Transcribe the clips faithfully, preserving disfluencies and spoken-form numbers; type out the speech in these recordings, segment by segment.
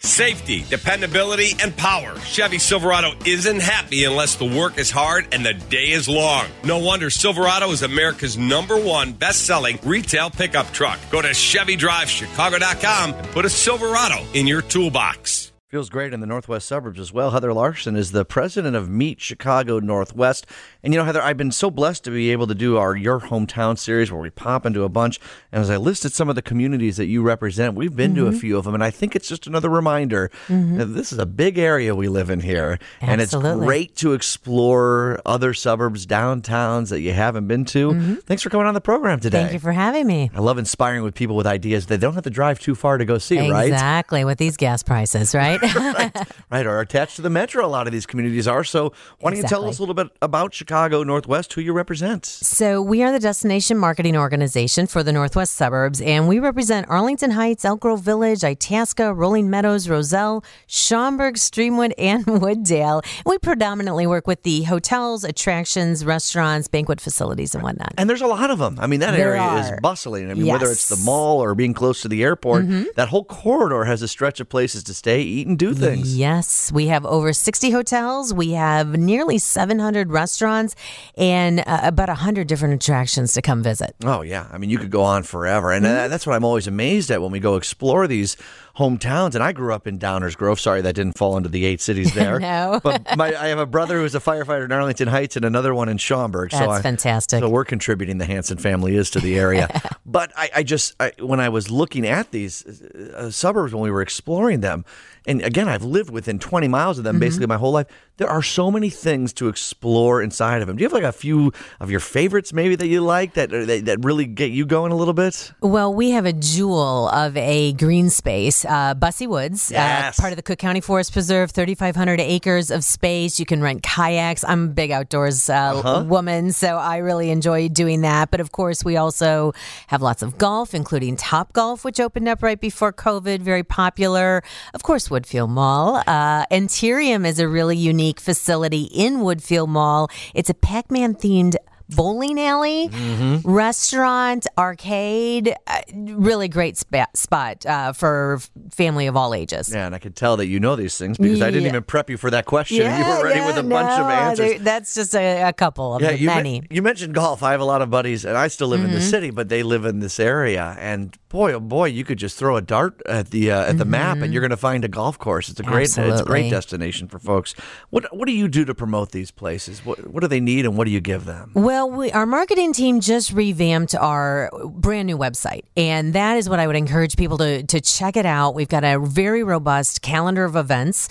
Safety, dependability, and power. Chevy Silverado isn't happy unless the work is hard and the day is long. No wonder Silverado is America's number one best-selling retail pickup truck. Go to Chevy Drive Chicago dot com and put a Silverado in your toolbox. Feels great in the Northwest suburbs as well. Heather Larson is the president of Meet Chicago Northwest. And, you know, Heather, I've been so blessed to be able to do our Your Hometown series where we pop into a bunch. And as I listed some of the communities that you represent, we've been mm-hmm. to a few of them. And I think it's just another reminder mm-hmm. that this is a big area we live in here. Absolutely. And it's great to explore other suburbs, downtowns that you haven't been to. Mm-hmm. Thanks for coming on the program today. Thank you for having me. I love inspiring with people with ideas. They don't have to drive too far to go see, exactly, right? Exactly, with these gas prices, right? right, right, or attached to the metro, a lot of these communities are. So why don't exactly. you tell us a little bit about Chicago Northwest, who you represent? So we are the destination marketing organization for the Northwest suburbs, and we represent Arlington Heights, Elk Grove Village, Itasca, Rolling Meadows, Roselle, Schaumburg, Streamwood, and Wooddale. We predominantly work with the hotels, attractions, restaurants, banquet facilities, and whatnot. And there's a lot of them. I mean, that there area are. is bustling. I mean, yes. whether it's the mall or being close to the airport, mm-hmm. that whole corridor has a stretch of places to stay, eat, and do things. Yes, we have over sixty hotels. We have nearly seven hundred restaurants and uh, about one hundred different attractions to come visit. Oh, yeah. I mean, you could go on forever. And mm-hmm. that's what I'm always amazed at when we go explore these hometowns. And I grew up in Downers Grove. Sorry, that didn't fall into the eight cities there. No. But my, I have a brother who's a firefighter in Arlington Heights and another one in Schaumburg. That's so I, fantastic. So we're contributing, the Hanson family is, to the area. But I, I just, I, when I was looking at these uh, suburbs, when we were exploring them, and again, I've lived within twenty miles of them mm-hmm. basically my whole life. There are so many things to explore inside of them. Do you have like a few of your favorites maybe that you like that that, that really get you going a little bit? Well, we have a jewel of a green space, uh, Bussey Woods, yes. uh, part of the Cook County Forest Preserve, thirty-five hundred acres of space. You can rent kayaks. I'm a big outdoors uh, uh-huh. woman, so I really enjoy doing that. But of course, we also have lots of golf, including Top Golf, which opened up right before COVID, very popular. Of course, Woodfield Mall. Uh, Antirium is a really unique facility in Woodfield Mall. It's a Pac-Man themed bowling alley, mm-hmm. restaurant, arcade, uh, really great sp- spot uh, for family of all ages. Yeah, and I could tell that you know these things because yeah. I didn't even prep you for that question. Yeah, you were ready yeah, with a no, bunch of answers. That's just a, a couple of yeah, you many. Me- you mentioned golf. I have a lot of buddies, and I still live mm-hmm. in the city, but they live in this area. And boy, oh boy, you could just throw a dart at the uh, at mm-hmm. the map, and you're going to find a golf course. It's a great, Absolutely. it's a great destination for folks. What what do you do to promote these places? What what do they need, and what do you give them? Well, we, our marketing team just revamped our brand new website, and that is what I would encourage people to to check it out. We've got a very robust calendar of events.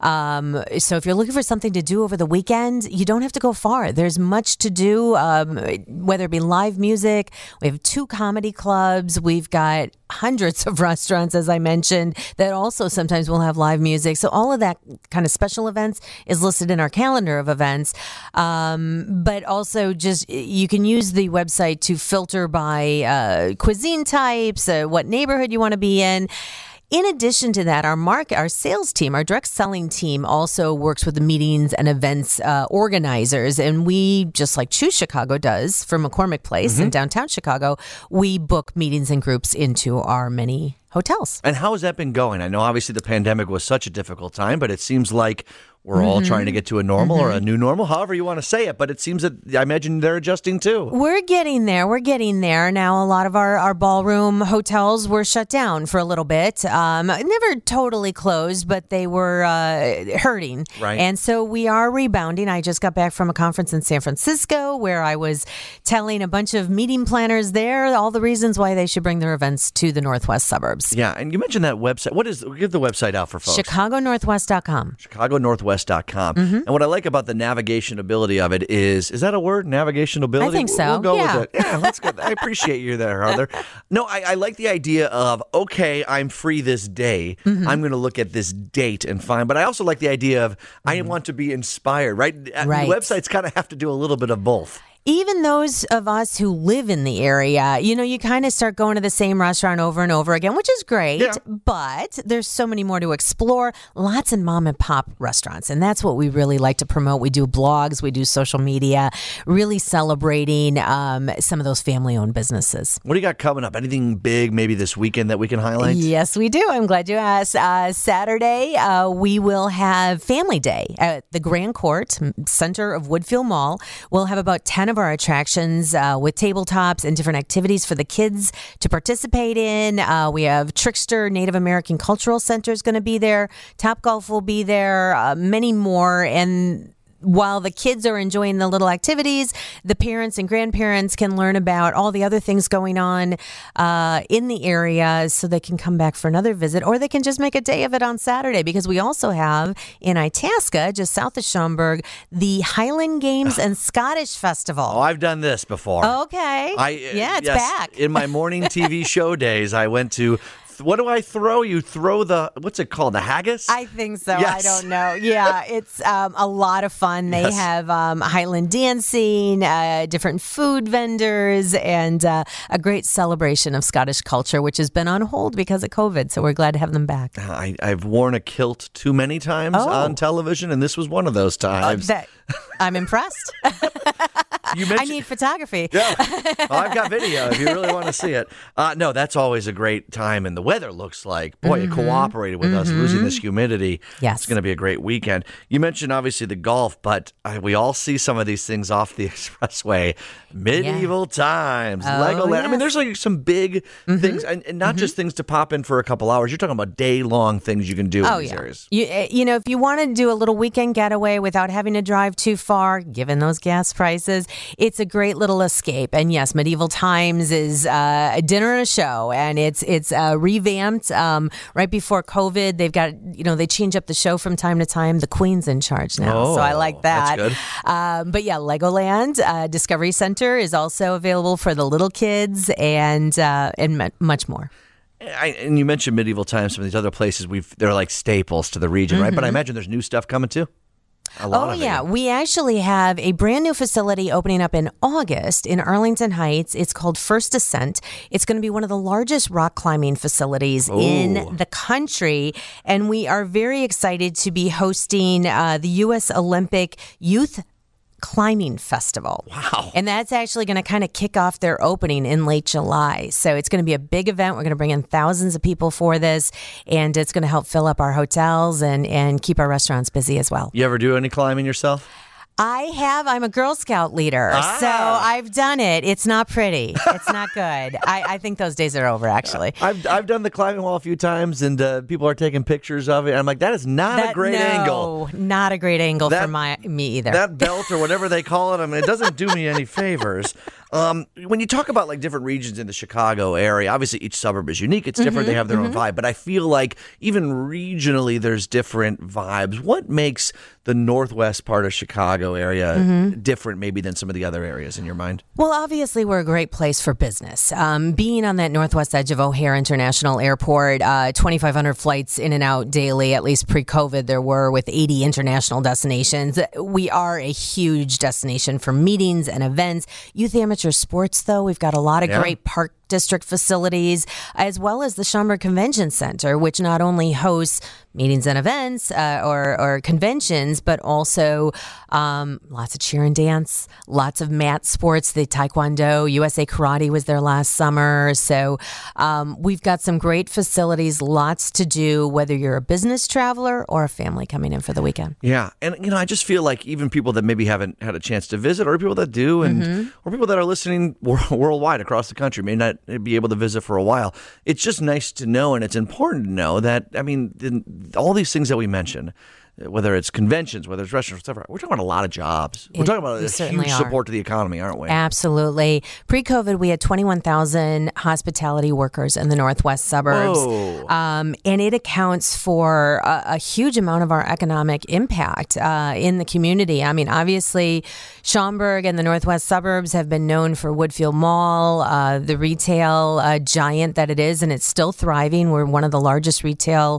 Um, so if you're looking for something to do over the weekend, you don't have to go far. There's much to do, um, whether it be live music. We have two comedy clubs. We've got hundreds of restaurants, as I mentioned, that also sometimes will have live music. So all of that kind of special events is listed in our calendar of events. Um, but also just you can use the website to filter by uh, cuisine types, uh, what neighborhood you want to be in. In addition to that, our market, our sales team, our direct selling team also works with the meetings and events uh, organizers. And we, just like Choose Chicago does for McCormick Place mm-hmm. in downtown Chicago, we book meetings and groups into our many hotels. And how has that been going? I know obviously the pandemic was such a difficult time, but it seems like we're all mm-hmm. trying to get to a normal mm-hmm. or a new normal, however you want to say it. But it seems that I imagine they're adjusting too. We're getting there. We're getting there. Now, a lot of our, our ballroom hotels were shut down for a little bit. Um, never totally closed, but they were uh, hurting. Right. And so we are rebounding. I just got back from a conference in San Francisco where I was telling a bunch of meeting planners there all the reasons why they should bring their events to the Northwest suburbs. Yeah. And you mentioned that website. What is, give the website out for folks. Chicago Northwest dot com. Chicago Northwest dot com. Mm-hmm. And what I like about the navigation ability of it is, is that a word? Navigation ability? I think so. We'll go yeah. with it. Yeah, that's good. I appreciate you there, Arthur. No, I, I like the idea of, okay, I'm free this day. Mm-hmm. I'm going to look at this date and find. But I also like the idea of, mm-hmm. I want to be inspired, right? Right. The websites kind of have to do a little bit of both. even those of us who live in the area, you know, you kind of start going to the same restaurant over and over again, which is great, Yeah. but there's so many more to explore. Lots of mom and pop restaurants, and that's what we really like to promote. We do blogs, we do social media, really celebrating um, some of those family-owned businesses. What do you got coming up? Anything big maybe this weekend that we can highlight? Yes, we do. I'm glad you asked. Uh, Saturday, uh, we will have Family Day at the Grand Court Center of Woodfield Mall. We'll have about ten of our attractions uh, with tabletops and different activities for the kids to participate in. Uh, we have Trickster Native American Cultural Center is going to be there. Top Golf will be there. Uh, many more. And while the kids are enjoying the little activities, the parents and grandparents can learn about all the other things going on uh, in the area so they can come back for another visit, or they can just make a day of it on Saturday, because we also have in Itasca, just south of Schaumburg, the Highland Games and Scottish Festival. Oh, I've done this before. Okay. I, yeah, it's yes, back. In my morning T V show days, I went to, what do I throw? You throw the, what's it called? The haggis? I think so. Yes. I don't know. Yeah, it's um, a lot of fun. They Yes. have um, Highland dancing, uh, different food vendors, and uh, a great celebration of Scottish culture, which has been on hold because of COVID. So we're glad to have them back. I, I've worn a kilt too many times Oh. on television, and this was one of those Uh, times. that, I'm impressed. you I mentioned, need photography. Yeah. Oh, I've got video if you really want to see it. Uh, no, that's always a great time. And the weather looks like, boy, Mm-hmm. it cooperated with us losing this humidity. Yes. It's going to be a great weekend. You mentioned, obviously, the golf, but uh, we all see some of these things off the expressway. Medieval times, Oh, Legoland. I mean, yes. there's like some big things, and, and not just things to pop in for a couple hours. You're talking about day-long things you can do Oh, in these yeah. areas. You, uh, you know, if you want to do a little weekend getaway without having to drive too far, given those gas prices, it's a great little escape. And yes, Medieval Times is uh, a dinner and a show, and it's it's uh, revamped um, right before COVID. They've got, you know, they change up the show from time to time. The Queen's in charge now, so I Oh, like that. that's good. Um, but yeah, Legoland uh, Discovery Center is also available for the little kids, and uh, and mu- much more. I, and you mentioned Medieval Times, some of these other places, we've they're like staples to the region, right? But I imagine there's new stuff coming too. A lot Oh, of yeah. it. We actually have a brand new facility opening up in August in Arlington Heights. It's called First Ascent. It's going to be one of the largest rock climbing facilities Ooh. in the country. And we are very excited to be hosting uh, the U S Olympic Youth Climbing Festival. Wow. And that's actually going to kind of kick off their opening in late July. So it's going to be a big event. We're going to bring in thousands of people for this, and it's going to help fill up our hotels and, and keep our restaurants busy as well. You ever do any climbing yourself? I have. I'm a Girl Scout leader, Ah. so I've done it. It's not pretty. It's not good. I, I think those days are over, actually. I've I've done the climbing wall a few times, and uh, people are taking pictures of it. I'm like, that is not That- a great no, angle. Not a great angle That- for my me either. That belt or whatever they call it, I mean, it doesn't do me any favors. Um, when you talk about like different regions in the Chicago area, obviously each suburb is unique. It's different. They have their own vibe. But I feel like even regionally, there's different vibes. What makes the northwest part of Chicago area different maybe than some of the other areas in your mind? Well, obviously, we're a great place for business. Um, being on that northwest edge of O'Hare International Airport, uh, twenty-five hundred flights in and out daily, at least pre-COVID, there were with eighty international destinations. We are a huge destination for meetings and events. Youth amateur sports, though, we've got a lot of Yeah. great park district facilities, as well as the Schaumburg Convention Center, which not only hosts meetings and events uh, or, or conventions, but also um, lots of cheer and dance, lots of mat sports, the Taekwondo, U S A Karate was there last summer. So um, we've got some great facilities, lots to do, whether you're a business traveler or a family coming in for the weekend. Yeah, and you know, I just feel like even people that maybe haven't had a chance to visit, or people that do, and or people that are listening wor- worldwide across the country may not be able to visit for a while. It's just nice to know, and it's important to know that. I mean, the, all these things that we mentioned, whether it's conventions, whether it's restaurants, whatever, we're talking about a lot of jobs. We're It- talking about we a certainly huge are. support to the economy, aren't we? Absolutely. Pre-COVID, we had twenty-one thousand hospitality workers in the northwest suburbs. Whoa. Um, and it accounts for a, a huge amount of our economic impact uh, in the community. I mean, obviously, Schaumburg and the northwest suburbs have been known for Woodfield Mall, uh, the retail uh, giant that it is, and it's still thriving. We're one of the largest retail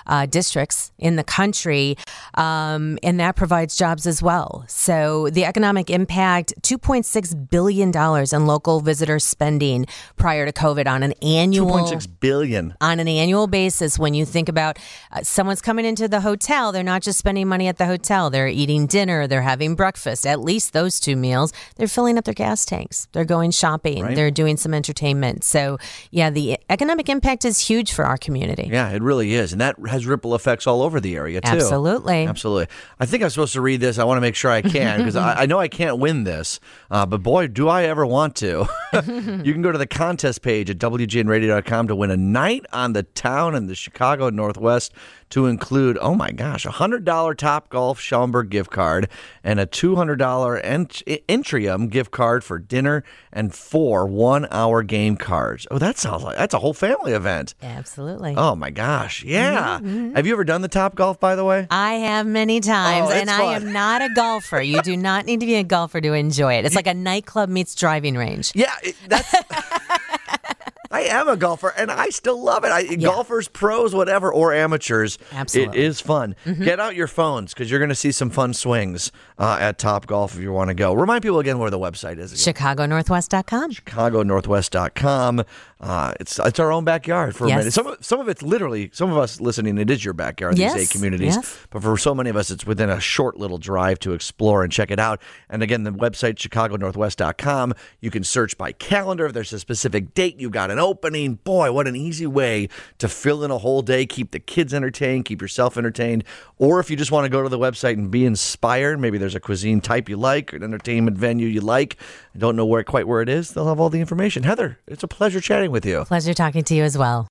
uh, districts in the country, um, and that provides jobs as well. So the economic impact, two point six billion dollars in local visitor spending prior to COVID on an annual two point six billion dollars. On an annual basis. When you think about uh, someone's coming into the hotel, they're not just spending money at the hotel. They're eating dinner. They're having breakfast, at least those two meals. They're filling up their gas tanks. They're going shopping. Right. They're doing some entertainment. So, yeah, the economic impact is huge for our community. Yeah, it really is. And that has ripple effects all over the area, too. Absolutely. Absolutely. I think I'm supposed to read this. I want to make sure I can because I, I know I can't win this. Uh, but boy, do I ever want to. You can go to the contest page at W G N radio dot com to win a night on the town in the Chicago Northwest, to include, oh my gosh, a one hundred dollars Topgolf Schaumburg gift card and a two hundred dollars ent- Entrium gift card for dinner and four one-hour game cards. Oh, that sounds like that's a whole family event. Absolutely. Oh my gosh, yeah. Mm-hmm. Have you ever done the Topgolf, by the way? I have many times, Oh, it's and I fun. am not a golfer. You do not need to be a golfer to enjoy it. It's like a nightclub meets driving range. Yeah, it, that's. I am a golfer, and I still love it. I, Yeah. Golfers, pros, whatever, or amateurs, Absolutely. it is fun. Mm-hmm. Get out your phones because you're going to see some fun swings uh, at Topgolf if you want to go. Remind people again where the website is. Again. Chicago Northwest dot com. Chicago Northwest dot com. Uh, it's it's our own backyard for a Yes. minute. Some of, some of it's literally, some of us listening, it is your backyard, Yes. these eight communities. Yes. But for so many of us, it's within a short little drive to explore and check it out. And again, the website, Chicago Northwest dot com. You can search by calendar. If there's a specific date, you got an opening. Boy, what an easy way to fill in a whole day, keep the kids entertained, keep yourself entertained. Or if you just want to go to the website and be inspired, maybe there's a cuisine type you like, or an entertainment venue you like, and don't know where quite where it is, they'll have all the information. Heather, it's a pleasure chatting with you. Pleasure talking to you as well.